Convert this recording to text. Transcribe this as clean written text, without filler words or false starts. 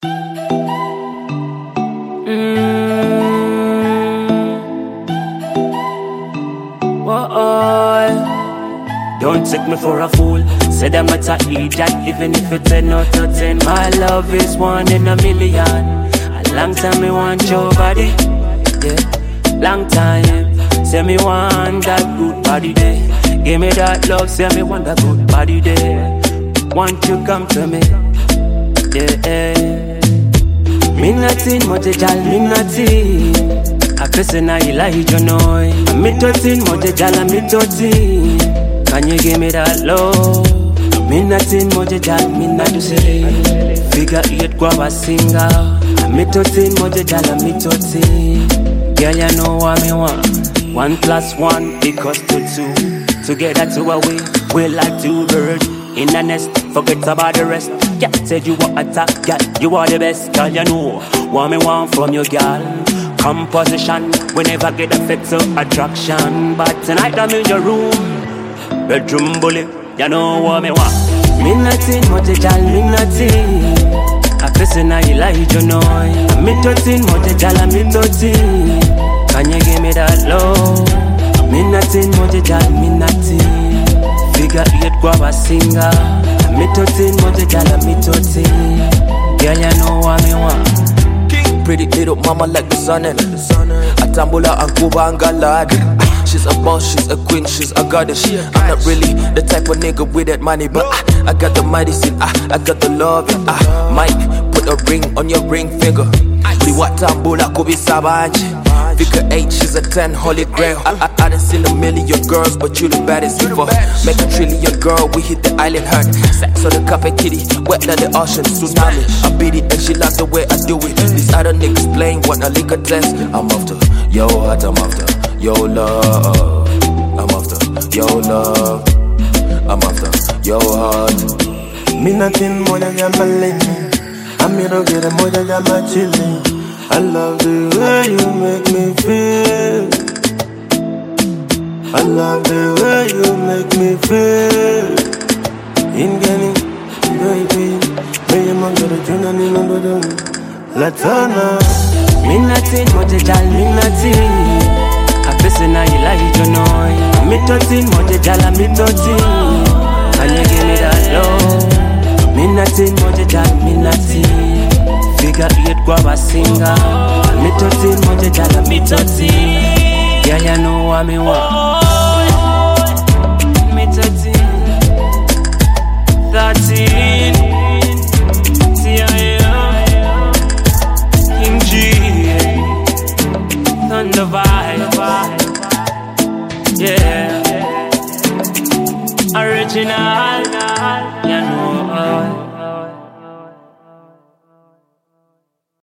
Don't take me for a fool. Say them it's a idiot, even if it's 10 out of 10. My love is 1 in a million. A long time me want your body, yeah. Long time. Say me want that good body there. Give me that love, say me want that good body there. Want you come to me, yeah. Me nothing, mojejal, me nothing. I person I like you know. Me totin, mojejal, me totin. Can you give me that love? Me nothing, mojejal, me not do silly. Figure 8 guava singer. Me totin, mojejal, me totin. Girl, you know what me want. 1 + 1 equals to 2. Together to away, we like 2 birds in a nest. Forget about the rest. Yeah, said you want attack, yeah, you are the best. Girl, you know what me want from your girl. Composition, we never get effects of attraction. But tonight I'm in your room, bedroom bully, you know what me want. Me nothing, mojejal, me nothing. A person I like you know. Me totin, mojejal, me totin. Can you give me that love? Me nothing, mojejal, me nothing. Figure 8 guava singer. Me totin, mojejal, me totin. Girl, you know what me want. Pretty little mama like the sun and Atambula and Kuba and Galad. She's a boss, she's a queen, she's a goddess. I'm not really the type of nigga with that money, but I got the mighty sin, I got the love, yeah. Might put a ring on your ring finger. Liwatambula kubi sabanje. Figure 8, she's a 10, holy grail. I done seen a million girls, but you the baddest ever. Make a trillion girl, we hit the island hurt. Sex on the carpet kitty, wet like the ocean, tsunami. I beat it and she like the way I do it. These other niggas playing, want a liquor test. I'm after your heart, I'm after your love. I'm after your love. I'm after your heart. Me nothing more than my living. I'm here to get more than my chilling. I love the way you make me feel. I love the way you make me feel. In getting, baby, me and my girl, you know, you know, Latana. Me nothing, mojejal, me nothing. A person I like you know. Me totin, mojejal, me totin. Can you give me that love? Me nothing, mojejal, me nothing. Figure 8 guava singer. Me totin, mojejal, me totin. Girl, you know what me want. Me totin 13 TIM King G Thunder Vibe. Yeah. Original, you know.